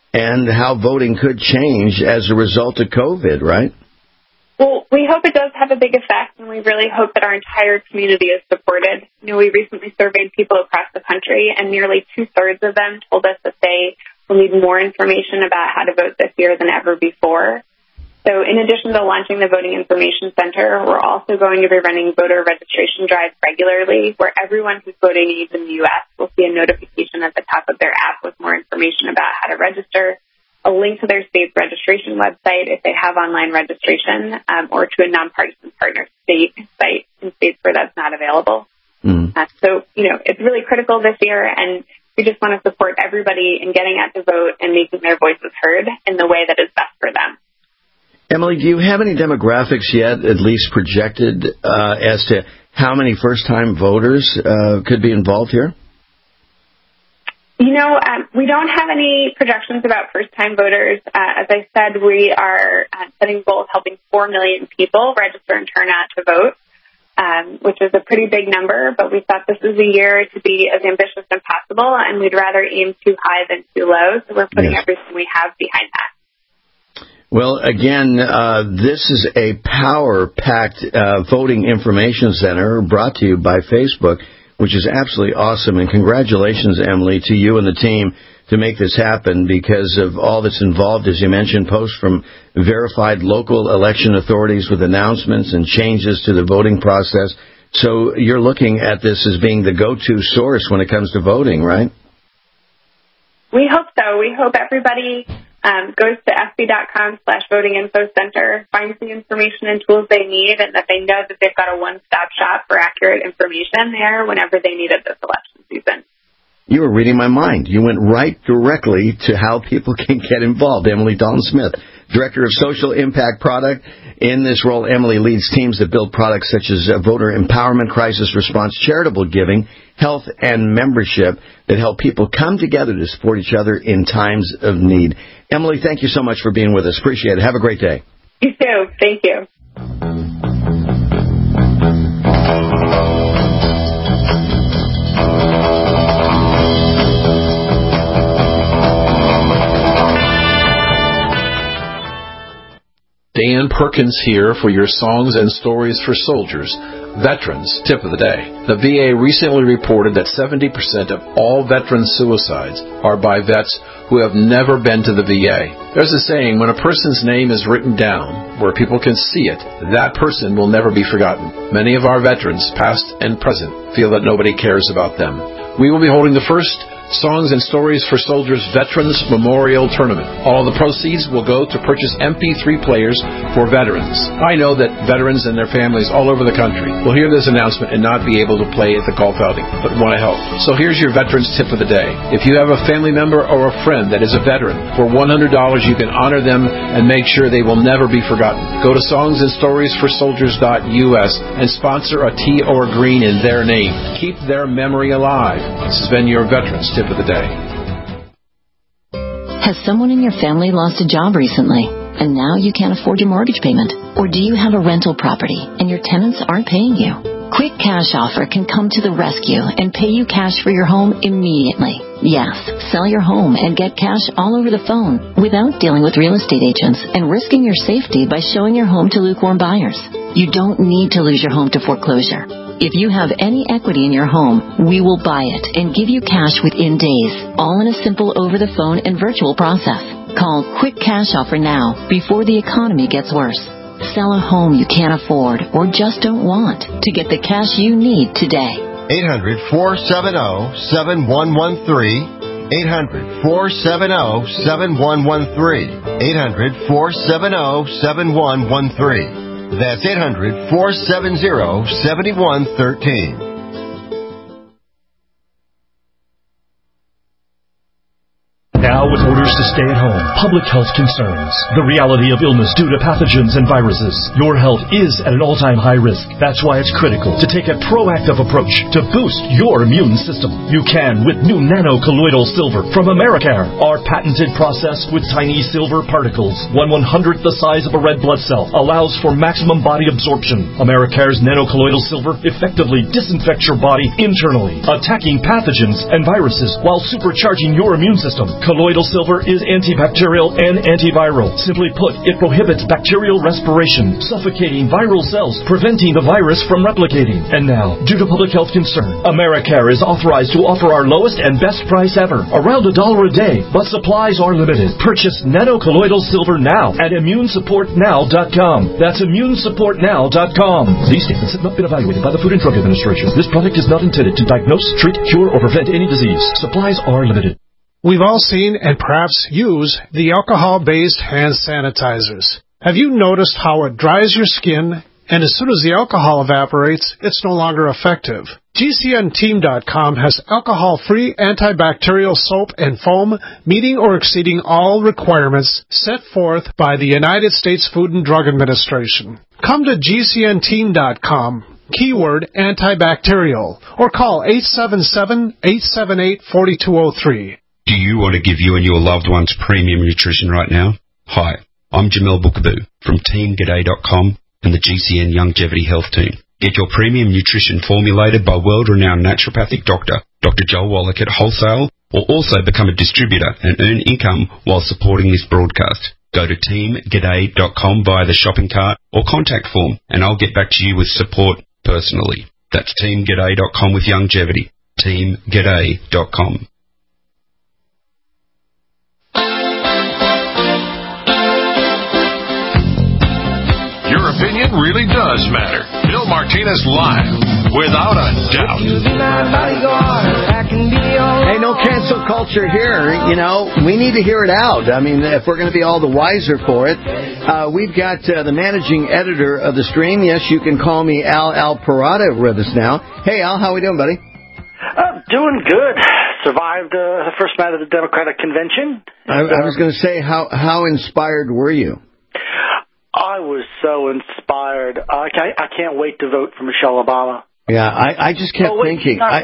and how voting could change as a result of COVID, right? Well, we hope it does have a big effect, and we really hope that our entire community is supported. You know, we recently surveyed people across the country, and nearly two-thirds of them told us that they will need more information about how to vote this year than ever before. So in addition to launching the Voting Information Center, we're also going to be running voter registration drives regularly, where everyone who's voting age in the U S will see a notification at the top of their app with more information about how to register, a link to their state's registration website if they have online registration, um, or to a nonpartisan partner state site in states where that's not available. Mm. Uh, so, you know, it's really critical this year, and we just want to support everybody in getting out to vote and making their voices heard in the way that is best for them. Emily, do you have any demographics yet, at least projected, uh, as to how many first-time voters uh, could be involved here? You know, um, we don't have any projections about first-time voters. Uh, as I said, we are uh, setting a goal of helping four million people register and turn out to vote, um, which is a pretty big number, but we thought this was a year to be as ambitious as possible, and we'd rather aim too high than too low, so we're putting yes. everything we have behind that. Well, again, uh, this is a power-packed uh, voting information center brought to you by Facebook, which is absolutely awesome. And congratulations, Emily, to you and the team to make this happen because of all that's involved, as you mentioned, posts from verified local election authorities with announcements and changes to the voting process. So you're looking at this as being the go-to source when it comes to voting, right? We hope so. We hope everybody um, goes to F B dot com slash voting info center, finds the information and tools they need, and that they know that they've got a one-stop shop for accurate information there whenever they need it this election season. You were reading my mind. You went right directly to how people can get involved. Emily Dalton-Smith, Director of Social Impact Product. In this role, Emily leads teams that build products such as voter empowerment, crisis response, charitable giving, health, and membership that help people come together to support each other in times of need. Emily, thank you so much for being with us. Appreciate it. Have a great day. You too. Thank you. Dan Perkins here for your Songs and Stories for Soldiers, Veterans Tip of the Day. The V A recently reported that seventy percent of all veteran suicides are by vets who have never been to the V A. There's a saying, when a person's name is written down where people can see it, that person will never be forgotten. Many of our veterans, past and present, feel that nobody cares about them. We will be holding the first Songs and Stories for Soldiers Veterans Memorial Tournament. All the proceeds will go to purchase M P three players for veterans. I know that veterans and their families all over the country will hear this announcement and not be able to play at the golf outing, but want to help. So here's your Veterans Tip of the Day. If you have a family member or a friend that is a veteran, for one hundred dollars you can honor them and make sure they will never be forgotten. Go to songs and stories for soldiers dot U S and sponsor a tea or a green in their name. Keep their memory alive. This has been your Veterans Tip of the Day. Has someone in your family lost a job recently, and now you can't afford your mortgage payment? Or do you have a rental property, and your tenants aren't paying you? Quick Cash Offer can come to the rescue and pay you cash for your home immediately. Yes, sell your home and get cash all over the phone without dealing with real estate agents and risking your safety by showing your home to lukewarm buyers. You don't need to lose your home to foreclosure. If you have any equity in your home, we will buy it and give you cash within days, all in a simple over-the-phone and virtual process. Call Quick Cash Offer now before the economy gets worse. Sell a home you can't afford or just don't want to get the cash you need today. eight hundred, four seven zero, seven one one three. eight hundred, four seven zero, seven one one three. eight hundred, four seven zero, seven one one three. That's eight hundred, four seven zero, seven one one three. Now, with orders to stay at home, public health concerns, the reality of illness due to pathogens and viruses, your health is at an all-time high risk. That's why it's critical to take a proactive approach to boost your immune system. You can with new nano-colloidal silver from Americare. Our patented process with tiny silver particles, one one-hundredth the size of a red blood cell, allows for maximum body absorption. Americare's nano-colloidal silver effectively disinfects your body internally, attacking pathogens and viruses while supercharging your immune system. Colloidal silver Ameracare is antibacterial and antiviral. Simply put, it prohibits bacterial respiration, suffocating viral cells, preventing the virus from replicating. And now, due to public health concern, Ameracare is authorized to offer our lowest and best price ever, around a dollar a day, but supplies are limited. Purchase nanocolloidal silver now at immune support now dot com. That's immune support now dot com. These statements have not been evaluated by the Food and Drug Administration. This product is not intended to diagnose, treat, cure, or prevent any disease. Supplies are limited. We've all seen and perhaps use the alcohol-based hand sanitizers. Have you noticed how it dries your skin, and as soon as the alcohol evaporates, it's no longer effective? G C N team dot com has alcohol-free antibacterial soap and foam meeting or exceeding all requirements set forth by the United States Food and Drug Administration. Come to G C N team dot com, keyword antibacterial, or call eight seven seven, eight seven eight, four two zero three. Do you want to give you and your loved ones premium nutrition right now? Hi, I'm Jamel Bookaboo from team g'day dot com and the G C N Longevity Health Team. Get your premium nutrition formulated by world-renowned naturopathic doctor, Doctor Joel Wallach at wholesale, or also become a distributor and earn income while supporting this broadcast. Go to team g'day dot com via the shopping cart or contact form, and I'll get back to you with support personally. That's team g'day dot com with longevity. team g'day dot com. Your opinion really does matter. Bill Martinez live, without a doubt. Hey, no cancel culture here. You know, we need to hear it out. I mean, if we're going to be all the wiser for it. Uh, we've got uh, the managing editor of the stream. Yes, you can call me Al Alparada with us now. Hey, Al, how we doing, buddy? Uh, doing good. Survived uh, the first night of the Democratic Convention. I, I was going to say, how how inspired were you? I was so inspired. I, I can't wait to vote for Michelle Obama. Yeah, I, I just kept oh, wait, thinking, I,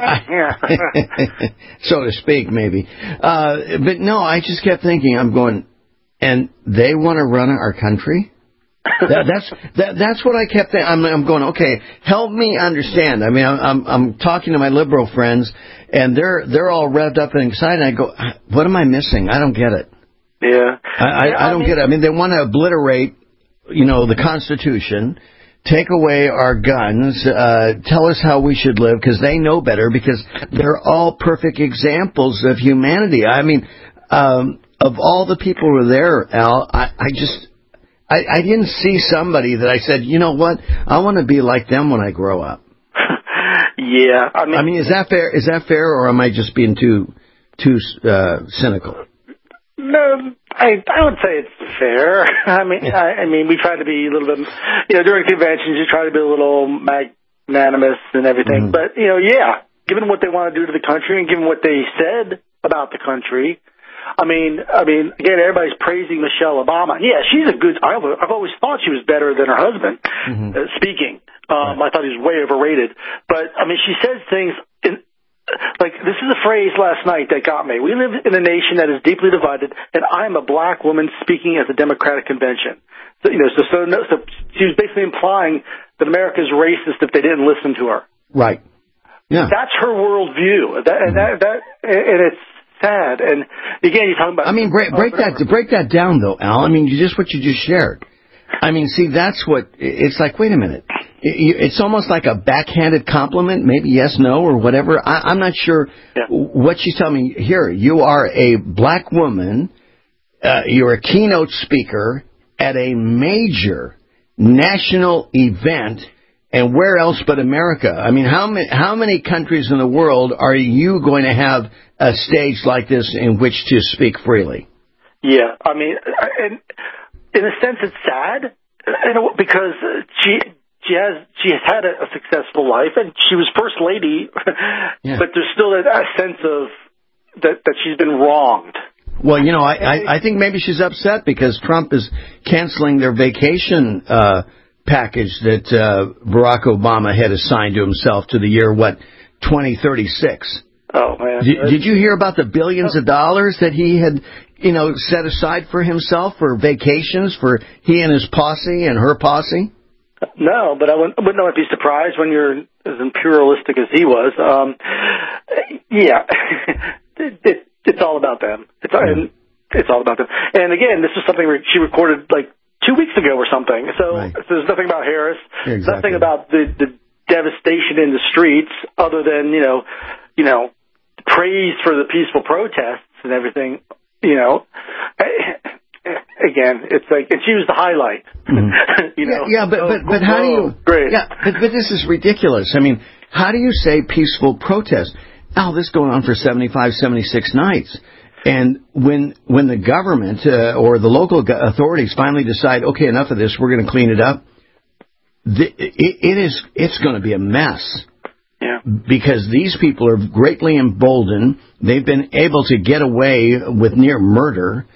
I, so to speak, maybe. Uh, but no, I just kept thinking, I'm going, and they want to run our country? that, that's that, that's what I kept thinking. I'm, I'm going, okay, help me understand. I mean, I'm I'm talking to my liberal friends, and they're they're all revved up and excited. I go, what am I missing? I don't get it. Yeah. I, I, yeah, I don't I mean, get it. I mean, they want to obliterate, you know, the Constitution, take away our guns, uh, tell us how we should live, because they know better, because they're all perfect examples of humanity. I mean, um, of all the people who were there, Al, I, I just, I, I didn't see somebody that I said, you know what, I want to be like them when I grow up. Yeah, I mean, I mean, is that fair? Is that fair, or am I just being too, too uh, cynical? No, I I would say it's fair. I mean, I, I mean, we try to be a little bit, you know, during conventions, you try to be a little magnanimous and everything. Mm-hmm. But, you know, yeah, given what they want to do to the country and given what they said about the country, I mean, I mean, again, everybody's praising Michelle Obama. Yeah, she's a good, I've, I've always thought she was better than her husband, mm-hmm. uh, speaking. Um, right. I thought he was way overrated. But, I mean, she says things in, like, this is a phrase last night that got me. We live in a nation that is deeply divided, and I'm a black woman speaking at the Democratic Convention. So, you know, so, so, no, so she was basically implying that America's racist if they didn't listen to her. Right. Yeah. That's her worldview. That, and that, that, and it's sad. And again, you're talking about. I mean, break, break that, break that down though, Al. I mean, just what you just shared. I mean, see, that's what, it's like, wait a minute. It's almost like a backhanded compliment, maybe yes, no, or whatever. I, I'm not sure yeah. what she's telling me. Here, you are a black woman, uh, you're a keynote speaker at a major national event, and where else but America? I mean, how many, how many countries in the world are you going to have a stage like this in which to speak freely? Yeah, I mean, in, in a sense, it's sad, you know, because she... She has she has had a, a successful life, and she was first lady, yeah. but there's still a, a sense of that, that she's been wronged. Well, you know, I, I, I think maybe she's upset because Trump is canceling their vacation uh, package that uh, Barack Obama had assigned to himself to the year, what, twenty thirty-six. Oh, man. Did, did you hear about the billions of dollars that he had, you know, set aside for himself for vacations for he and his posse and her posse? No, but I wouldn't, wouldn't know I'd be surprised when you're as imperialistic as he was. Um, yeah, it, it, it's all about them. It's, and it's all about them. And again, this is something she recorded like two weeks ago or something. So, right. so there's nothing about Harris, exactly. nothing about the, the devastation in the streets, other than you know, you know, praise for the peaceful protests and everything. You know, again, it's like, and she was the highlight. Mm-hmm. you know, yeah, yeah, but but but how do you? Great. Yeah, but, but this is ridiculous. I mean, how do you say peaceful protest? Oh, this is going on for seventy-five, seventy-six nights. And when when the government uh, or the local authorities finally decide, okay, enough of this, we're going to clean it up, the, it, it is it's going to be a mess. Yeah. Because these people are greatly emboldened. They've been able to get away with near murder,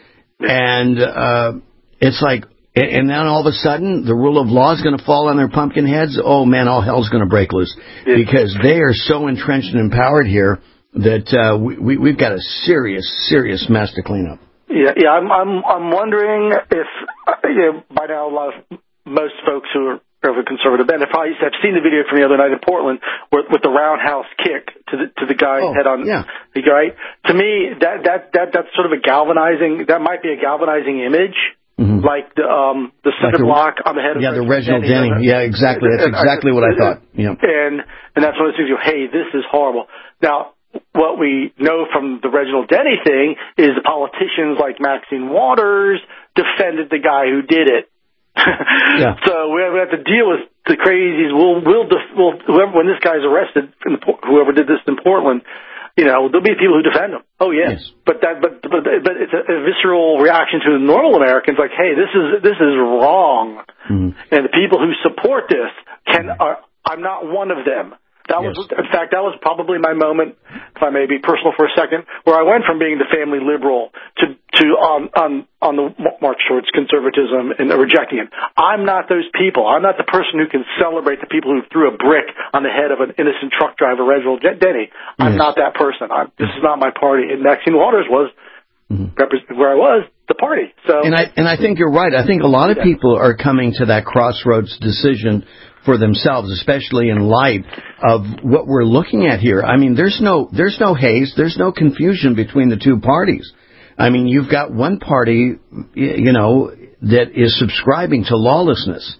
and uh, it's like, and then all of a sudden, the rule of law is going to fall on their pumpkin heads. Oh man, all hell's going to break loose yeah. because they are so entrenched and empowered here. That uh, we, we've got a serious, serious mess to clean up. Yeah, yeah. I'm, I'm, I'm wondering if uh, you know, by now a lot of most folks who are of a conservative bent have probably have seen the video from the other night in Portland where, with the roundhouse kick to the to the guy's oh, head on. Yeah. The right. To me, that that that that's sort of a galvanizing. That might be a galvanizing image. Mm-hmm. Like the um the center like the, block on the head of yeah the Reginald Denny. Denny. Yeah, exactly. That's exactly what I thought. Yeah. And and that's one of the things you hey, this is horrible. Now, what we know from the Reginald Denny thing is the politicians like Maxine Waters defended the guy who did it. yeah. So we have, we have to deal with the crazies. We'll, we'll, def- we'll whoever, when this guy's arrested, in the, whoever did this in Portland, you know, there'll be people who defend him. Oh yes, yes. but that, but, but, but it's a, a visceral reaction to the normal Americans, like, hey, this is this is wrong, mm-hmm. and the people who support this can. Are, I'm not one of them. That yes. was, in fact, that was probably my moment, if I may be personal for a second, where I went from being the family liberal to to on on on the march towards conservatism and rejecting it. I'm not those people. I'm not the person who can celebrate the people who threw a brick on the head of an innocent truck driver, Reginald Denny. I'm yes. not that person. I'm, this is not my party. And Maxine Waters was mm-hmm. where I was, the party. So, and I and I think you're right. I think a lot of people are coming to that crossroads decision for themselves, especially in light of what we're looking at here. I mean, there's no there's no haze, there's no confusion between the two parties. I mean, you've got one party, you know, that is subscribing to lawlessness.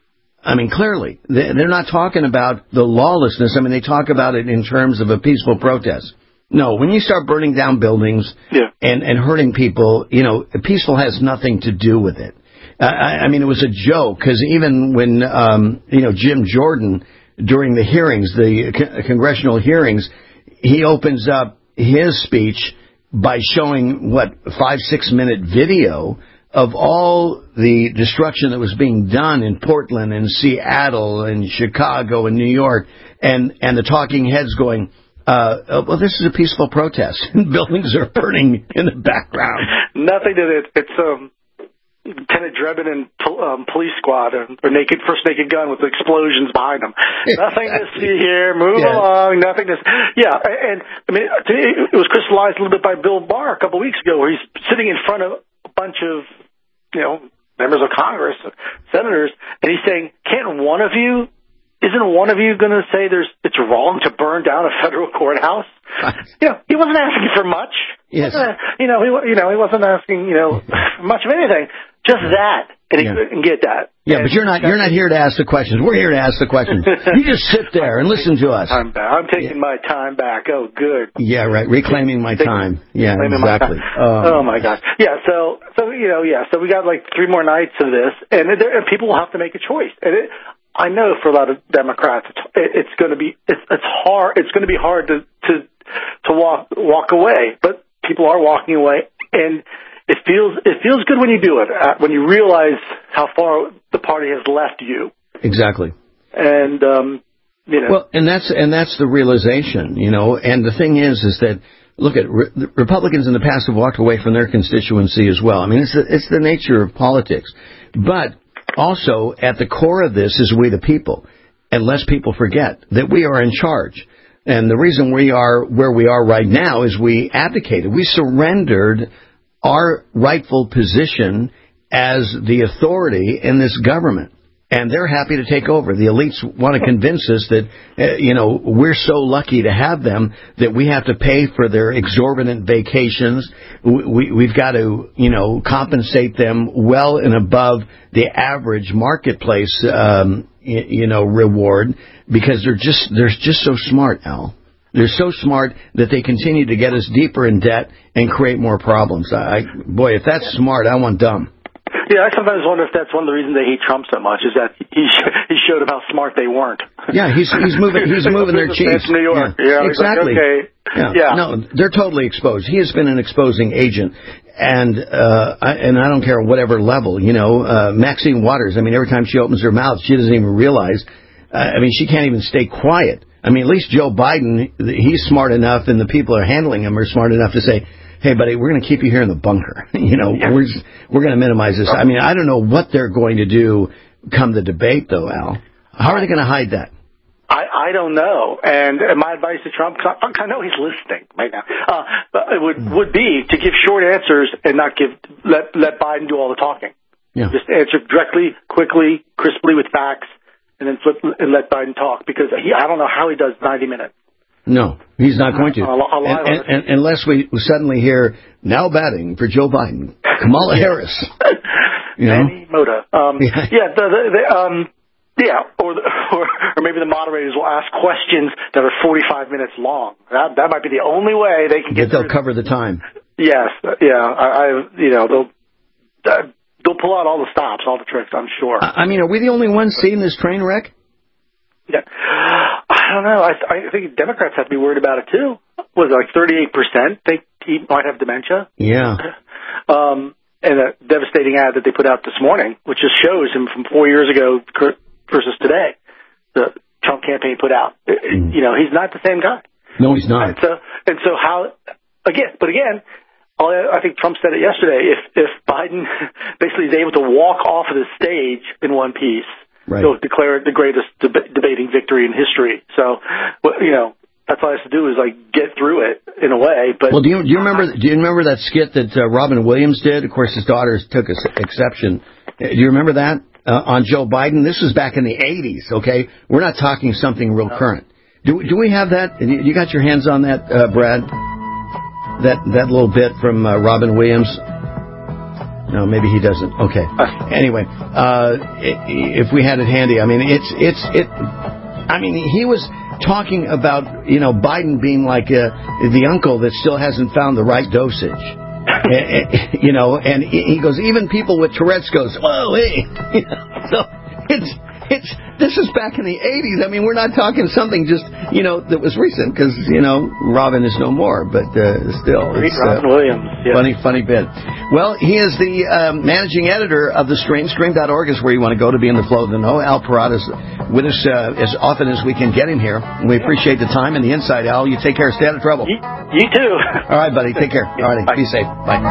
I mean, clearly, they're not talking about the lawlessness. I mean, they talk about it in terms of a peaceful protest. No, when you start burning down buildings yeah. and, and hurting people, you know, peaceful has nothing to do with it. I, I mean, it was a joke, because even when, um, you know, Jim Jordan, during the hearings, the co- congressional hearings, he opens up his speech by showing, what, five, six-minute video of all the destruction that was being done in Portland and Seattle and Chicago and New York, and, and the talking heads going, uh, well, this is a peaceful protest, and buildings are burning in the background. Nothing to it. It's, um... Lieutenant Drebin and um, police squad, or, or naked first naked gun with explosions behind them. Nothing to see here. Move yeah. along. Nothing to. Yeah, and I mean, it was crystallized a little bit by Bill Barr a couple of weeks ago, where he's sitting in front of a bunch of, you know, members of Congress, senators, and he's saying, "Can't one of you? Isn't one of you going to say there's it's wrong to burn down a federal courthouse?" You know, he wasn't asking for much. Yes. You know, he you know he wasn't asking you know much of anything. Just that, and he yeah. couldn't get that. Yeah, and but you're not you're not here to ask the questions. We're here to ask the questions. You just sit there and listen to us. I'm, I'm taking yeah. my time back. Oh, good. Yeah, right. Reclaiming my time. Yeah, exactly. My time. Oh, my gosh. Yeah. So, so you know, yeah. So we got like three more nights of this, and, there, and people will have to make a choice. And it, I know for a lot of Democrats, it's, it, it's going to be it's, it's hard. It's going to be hard to to to walk walk away, but people are walking away, and. It feels it feels good when you do it, uh, when you realize how far the party has left you. Exactly. And um, you know. Well, and that's and that's the realization, you know. And the thing is, is that look at re- the Republicans in the past have walked away from their constituency as well. I mean, it's the, it's the nature of politics. But also at the core of this is we the people, and lest people forget that we are in charge. And the reason we are where we are right now is we abdicated, we surrendered our rightful position as the authority in this government. and they're happy to take over. The elites want to convince us that, uh, you know, we're so lucky to have them that we have to pay for their exorbitant vacations. We, we, we've got to, you know, compensate them well and above the average marketplace, um, you, you know, reward, because they're just they're just so smart, Al. They're so smart that they continue to get us deeper in debt and create more problems. I, boy, if that's smart, I want dumb. Yeah, I sometimes wonder if that's one of the reasons they hate Trump so much, is that he he showed them how smart they weren't. Yeah, he's he's moving he's moving their cheeks. New York. Yeah, yeah exactly. Like, okay. Yeah. yeah, no, they're totally exposed. He has been an exposing agent, and uh, I, and I don't care whatever level. You know, uh, Maxine Waters. I mean, every time she opens her mouth, she doesn't even realize. Uh, I mean, she can't even stay quiet. I mean, at least Joe Biden, he's smart enough, and the people who are handling him are smart enough to say, hey, buddy, we're going to keep you here in the bunker. You know, yeah. we're just, we're going to minimize this. I mean, I don't know what they're going to do come the debate, though, Al. How are they going to hide that? I, I don't know. And my advice to Trump, I know he's listening right now, uh, but it would, mm. would be to give short answers and not give let let Biden do all the talking. Yeah. Just answer directly, quickly, crisply with facts, and then flip and let Biden talk, because he, I don't know how he does ninety minutes. No, he's not going to. I'll, I'll and, and, and, unless we suddenly hear, now batting for Joe Biden, Kamala Harris. You know? Manny Mota. Um, yeah, yeah, the, the, the, um, yeah, or, the, or or maybe the moderators will ask questions that are forty-five minutes long. That that might be the only way they can get. That they'll cover the time. Yes, yeah, I, I you know they'll. Uh, They'll pull out all the stops, all the tricks, I'm sure. I mean, are we the only ones seeing this train wreck? Yeah. I don't know. I, I think Democrats have to be worried about it, too. Was it like thirty-eight percent think he might have dementia? Yeah. Um, and a devastating ad that they put out this morning, which just shows him from four years ago versus today, the Trump campaign put out. Mm. You know, he's not the same guy. No, he's not. And so, and so how, again, but again, I think Trump said it yesterday. If if Biden basically is able to walk off of the stage in one piece, right. he'll declare it the greatest deb- debating victory in history. So, you know, that's all he has to do is like get through it in a way. But well, do you do you remember do you remember that skit that uh, Robin Williams did? Of course, his daughters took a, exception. Do you remember that uh, on Joe Biden? This was back in the eighties. Okay, we're not talking something real current. Do do we have that? You got your hands on that, uh, Brad? That that little bit from uh, Robin Williams. No, maybe he doesn't. Okay. Anyway, uh, if we had it handy, I mean, it's it's it. I mean, he was talking about, you know, Biden being like uh, the uncle that still hasn't found the right dosage. You know, and he goes, even people with Tourette's goes, whoa, hey. So it's. It's, this is back in the eighties. I mean, we're not talking something just, you know, that was recent, because, you know, Robin is no more, but uh, still. It's, Robin uh, Williams. Yeah. Funny, funny bit. Well, he is the um, managing editor of The Stream. Stream dot org is where you want to go to be in the flow of the know. Al Parada is with us uh, as often as we can get him here. We appreciate the time and the insight, Al. You take care. Stay out of trouble. You, you too. All right, buddy. Take care. All right. Be safe. Bye.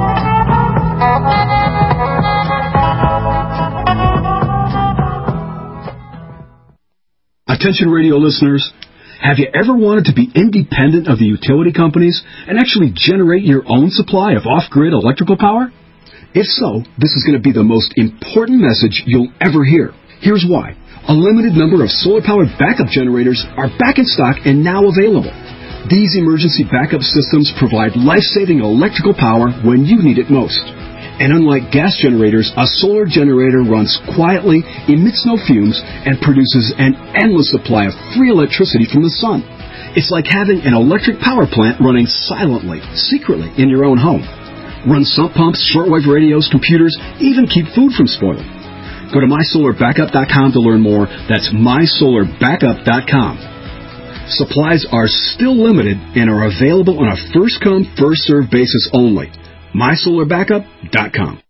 Attention radio listeners, have you ever wanted to be independent of the utility companies and actually generate your own supply of off-grid electrical power? If so, this is going to be the most important message you'll ever hear. Here's why. A limited number of solar-powered backup generators are back in stock and now available. These emergency backup systems provide life-saving electrical power when you need it most. And unlike gas generators, a solar generator runs quietly, emits no fumes, and produces an endless supply of free electricity from the sun. It's like having an electric power plant running silently, secretly in your own home. Run sump pumps, shortwave radios, computers, even keep food from spoiling. Go to my solar backup dot com to learn more. That's my solar backup dot com. Supplies are still limited and are available on a first-come, first-served basis only. my solar backup dot com.